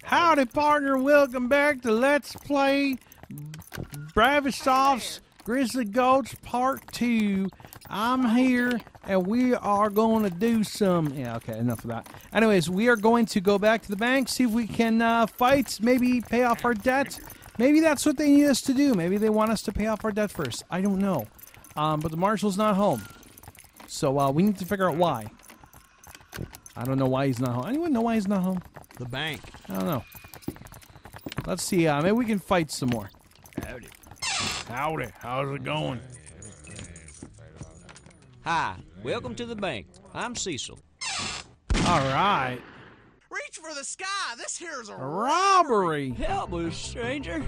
Howdy, partner. Welcome back to Let's Play Bravisoft's Grizzly Gulch Part 2. I'm here, and we are going to do some... Yeah, okay, enough of that. Anyways, we are going to go back to the bank, see if we can fight, maybe pay off our debt. Maybe that's what they need us to do. Maybe they want us to pay off our debt first. I don't know. But the marshal's not home. So we need to figure out why. I don't know why he's not home. Anyone know why he's not home? The bank. I don't know. Let's see. Maybe we can fight some more. Howdy. Howdy. How's it going? Hi, welcome to the bank. I'm Cecil. All right. Reach for the sky. This here's a Robbery. Help us, stranger.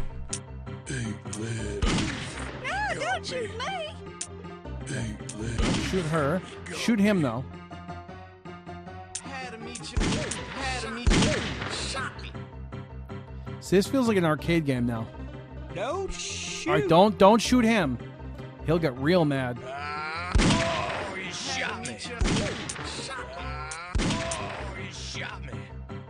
No, don't shoot me! Shoot her. Shoot him, though. Had to meet you. Had to meet you. Shot me. See, this feels like an arcade game now. Don't shoot. All right, don't shoot him. He'll get real mad. Oh, he shot me. Oh, he shot me.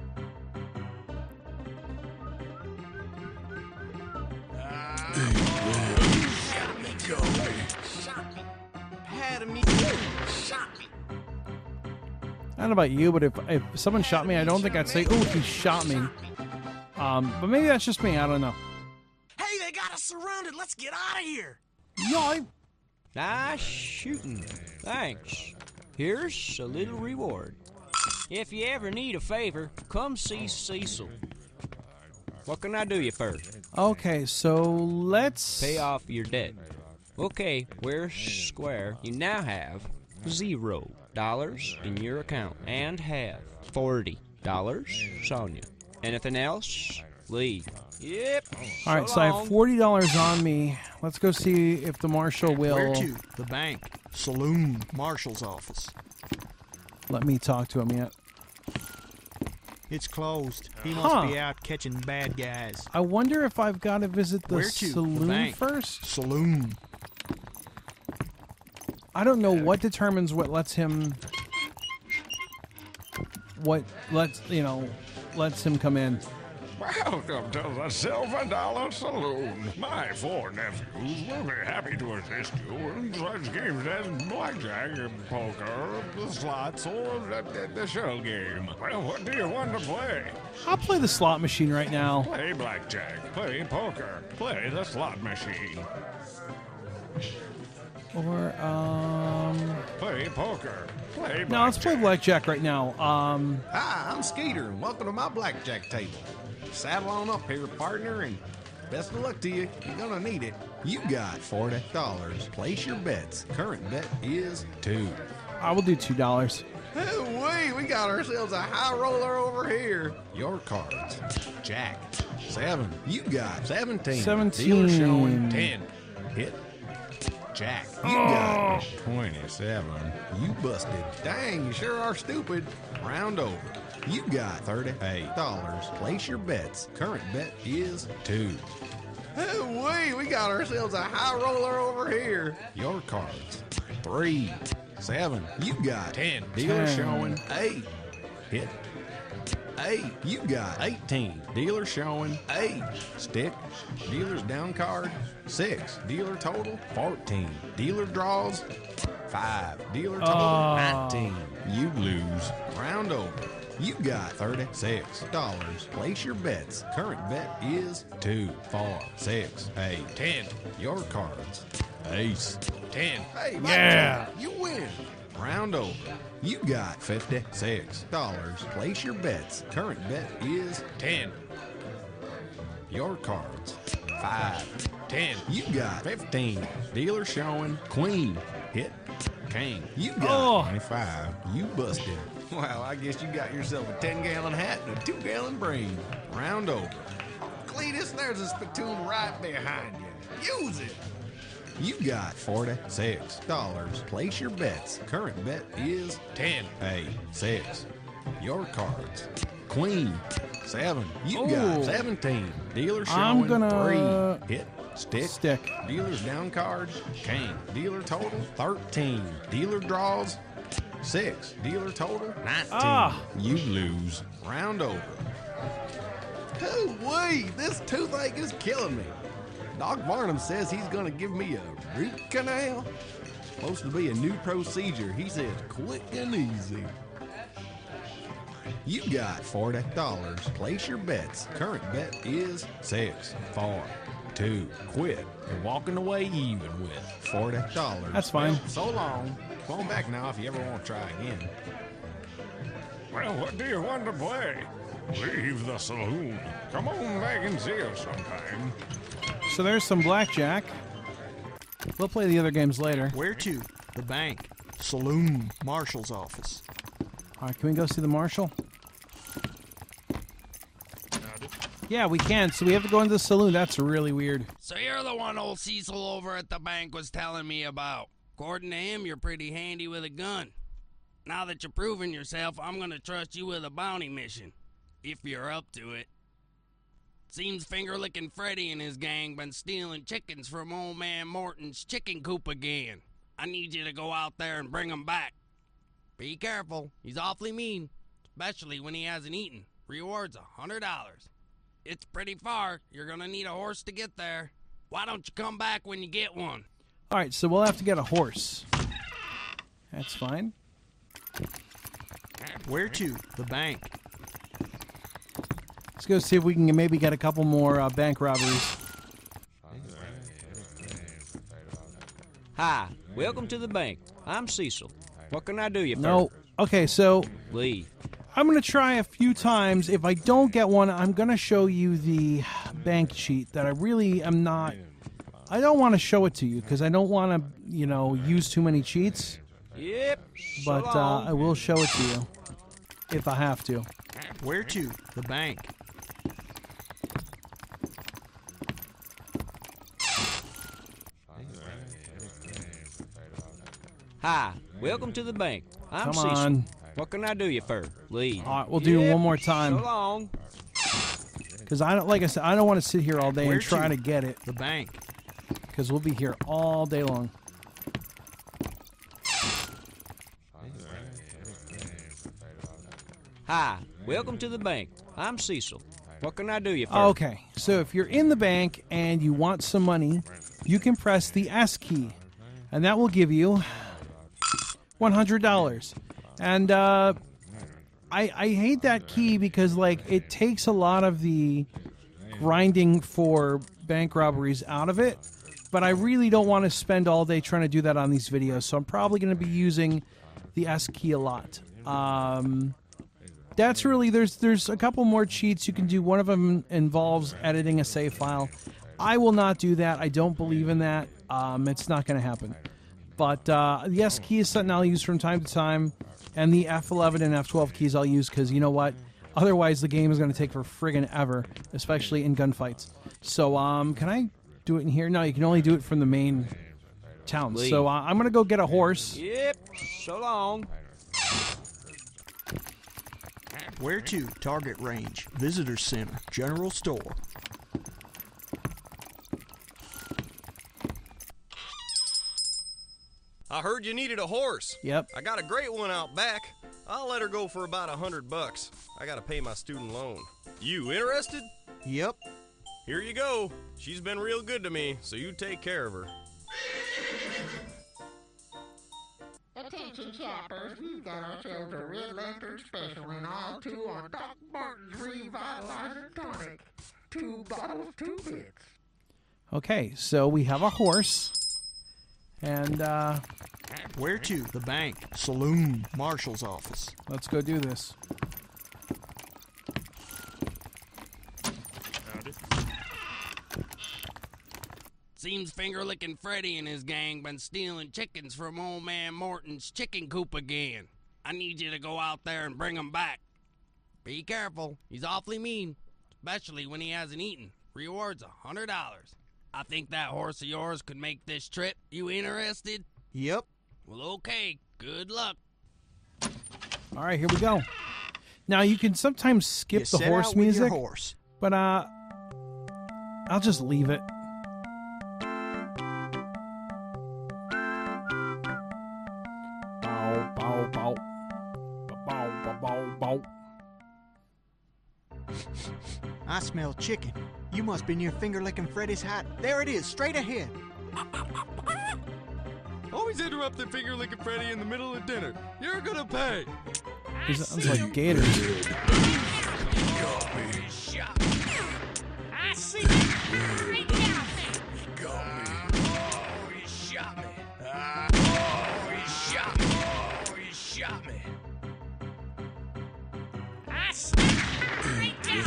Had to meet you. Shot me. I don't know about you, but if someone shot me, I don't think I'd say, "Oh, he shot me." But maybe that's just me. I don't know. Hey, they got us surrounded. Let's get out of here. Yoy. Nice shooting. Thanks. Here's a little reward. If you ever need a favor, come see Cecil. What can I do you for? Okay, so let's Pay off your debt. Okay, we're square. You now have $0 in your account and have $40 on you. Anything else? Leave. Yep. All right, so I have $40 on me. Let's go see if the marshal will Where to? The bank. Saloon. Marshal's office. let me talk to him yet. It's closed. He Huh. must be out catching bad guys. I wonder if I've got to visit the Where to? The saloon bank. first. Saloon. I don't know what determines what lets him. What lets him come in. Welcome to the Silver Dollar Saloon. My four nephews will be happy to assist you in such games as blackjack, poker, the slots, or the shell game. Well, what do you want to play? I'll play the slot machine right now. Play blackjack, play poker, play the slot machine. Or Play poker, play blackjack. no, let's play blackjack right now. Hi, I'm Skeeter, and welcome to my blackjack table. Saddle on up here, partner, and best of luck to you. You're gonna need it. You got $40. Place your bets. Current bet is $2. I will do $2. Hey, we got ourselves a high roller over here. Your cards. Jack. 7. You got 17. 17. Dealer showing 10. Hit. Jack. You got 27. You busted. Dang, you sure are stupid. Round over. You got $38. Place your bets. Current bet is $2. Hey, we got ourselves a high roller over here. Your cards. 3. 7. You got 10. Dealer 10. showing 8. Hit. 8. You got 18. Dealer showing 8. Stick. Dealer's down card 6. Dealer total 14. Dealer draws 5. Dealer total 19. You lose. Round over. You got $36. Place your bets. Current bet is 2, 4, 6, 8, 10. Your cards. Ace. 10. Hey, Yeah. you win. Round over. You got $56. Place your bets. Current bet is 10. Your cards. 5, 10. You got 15. Dealer showing queen. Hit. King. You got 25. You busted. Well, I guess you got yourself a 10-gallon hat and a 2-gallon brain. Round over. Cletus, there's a spittoon right behind you. Use it. You got $46. Place your bets. Current bet is 10. 8, 6. Your cards. Queen. 7. You got 17. Dealer I'm showing gonna 3. Hit. Stick. Stick. Dealer's down card. King. Dealer total 13. Dealer draws 6. Dealer total 19. Ah. You lose. Round over. Hoo-wee! This toothache is killing me. Doc Varnum says he's gonna give me a root canal. Supposed to be a new procedure. He says quick and easy. You got $40. Place your bets. Current bet is 6, 4, 2. Quit. You're walking away even with $40. That's fine. Well, so long. Phone back now if you ever want to try again. Well, what do you want to play? Leave the saloon. Come on back and see us sometime. So there's some blackjack. We'll play the other games later. Where to? The bank. Saloon. Marshal's office. All right, can we go see the marshal? Yeah, we can. So we have to go into the saloon. That's really weird. So you're the one old Cecil over at the bank was telling me about. According to him, you're pretty handy with a gun. Now that you're proving yourself, I'm gonna trust you with a bounty mission. If you're up to it. Seems finger-licking Freddy and his gang been stealing chickens from old man Morton's chicken coop again. I need you to go out there and bring 'em back. Be careful, he's awfully mean, especially when he hasn't eaten. Reward's $100. It's pretty far, you're gonna need a horse to get there. Why don't you come back when you get one? All right, so we'll have to get a horse. That's fine. Where to? The bank. Let's go see if we can maybe get a couple more bank robberies. Hi, welcome to the bank. I'm Cecil. What can I do you for? No. Okay, so Leave. I'm going to try a few times. If I don't get one, I'm going to show you the bank sheet that I really am not... I don't want to show it to you because I don't want to, use too many cheats. Yep. But so long. I will show it to you if I have to. Where to? The bank. Hi, welcome to the bank. I'm Come Cecil. on. What can I do you for? Leave. All right, we'll do it one more time. So long. Because I don't, like I said, I don't want to sit here all day Where and try to? to get it. The bank. Because we'll be here all day long. Hi, welcome to the bank. I'm Cecil. What can I do you for? Okay, so if you're in the bank and you want some money, you can press the S key, and that will give you $100. And I hate that key because it takes a lot of the grinding for bank robberies out of it. But I really don't want to spend all day trying to do that on these videos, so I'm probably going to be using the S key a lot. That's really, there's a couple more cheats you can do. One of them involves editing a save file. I will not do that. I don't believe in that. It's not going to happen. But the S key is something I'll use from time to time, and the F11 and F12 keys I'll use because, you know what? Otherwise, the game is going to take for friggin' ever, especially in gunfights. So, can I do it in here? No, you can only do it from the main town. Leave. So, I'm going to go get a horse. Yep. So long. Where to? Target range. Visitor center. General store. I heard you needed a horse. Yep. I got a great one out back. I'll let her go for about $100. I gotta pay my student loan. You interested? Yep. Here you go. She's been real good to me, so you take care of her. Attention shoppers, we've got ourselves a Red Lantern special in aisle 2 on Doc Martin's Revitalizer Tonic. 2 bottles, 2 bits. Okay, so we have a horse. And Where to? The bank. Saloon. Marshal's office. let's go do this. Seems finger-licking Freddy and his gang been stealing chickens from old man Morton's chicken coop again. I need you to go out there and bring 'em back. Be careful, he's awfully mean, especially when he hasn't eaten. Reward's $100. I think that horse of yours could make this trip. You interested? Yep. Well, okay. Good luck. All right, here we go. Now, you can sometimes skip You the set horse out with your music, horse. but I'll just leave it. Bow, bow, bow. Bow, bow, bow, bow. I smell chicken. You must be near Finger Licking Freddy's hat. There it is, straight ahead. Always interrupting Finger Licking Freddy in the middle of dinner. You're gonna pay. These sounds like gators. I see you. Right now. Oh, he shot me. Oh, he shot me. Oh, he shot me. I see him. Right now.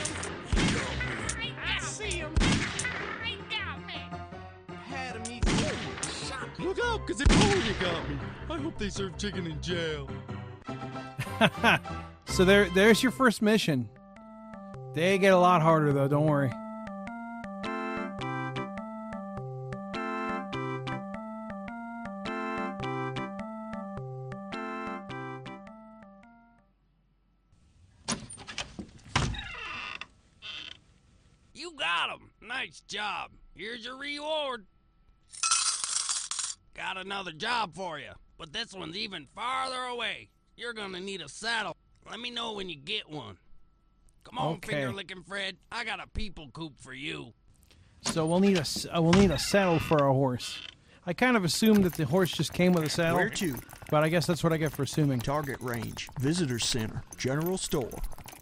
I see him. Right now, man. Had him eat. Look out, because they told you got me. I hope they serve chicken in jail. So there's your first mission. They get a lot harder, though. Don't worry. You got him. Nice job. Here's your reward. Got another job for you, but this one's even farther away. You're gonna need a saddle. Let me know when you get one. Come on, Okay. Finger Licking Fred. I got a people coop for you. So we'll need a saddle for our horse. I kind of assumed that the horse just came with a saddle. Where to? But I guess that's what I get for assuming. Target range, visitor center, general store.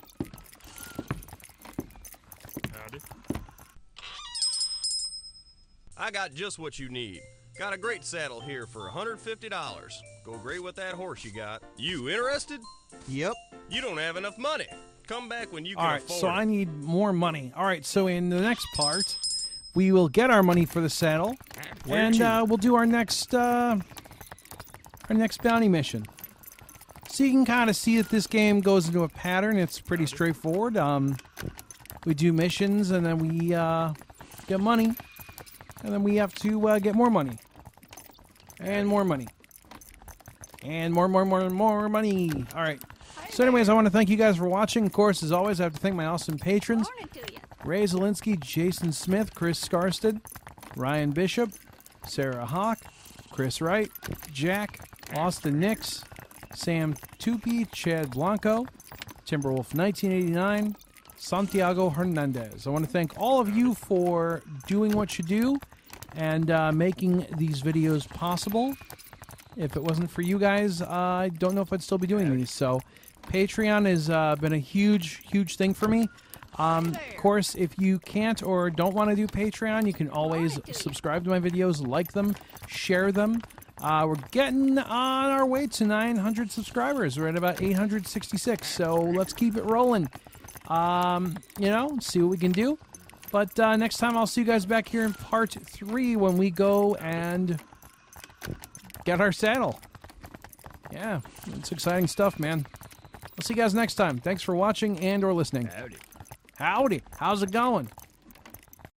I got just what you need. Got a great saddle here for $150. Go great with that horse you got. You interested? Yep. You don't have enough money. Come back when you All can right, afford so it. I need more money. All right, so in the next part, we will get our money for the saddle, Where and to? we'll do our next bounty mission. So you can kind of see that this game goes into a pattern. It's pretty straightforward. We do missions, and then we get money, and then we have to get more money, and more money, and more money. All right. So anyways, I want to thank you guys for watching. Of course, as always, I have to thank my awesome patrons. Ray Zielinski, Jason Smith, Chris Scarsted, Ryan Bishop, Sarah Hawk, Chris Wright, Jack, Austin Nix, Sam Tupi, Chad Blanco, Timberwolf 1989, Santiago Hernandez. I want to thank all of you for doing what you do and making these videos possible. If it wasn't for you guys, I don't know if I'd still be doing these. So Patreon has been a huge thing for me. Of course, if you can't or don't want to do Patreon, you can always subscribe to my videos, like them, share them. We're getting on our way to 900 subscribers. We're at about 866, so let's keep it rolling. See what we can do. But next time, I'll see you guys back here in part 3 when we go and get our saddle. Yeah, it's exciting stuff, man. I'll see you guys next time. Thanks for watching and or listening. Howdy. Howdy. How's it going?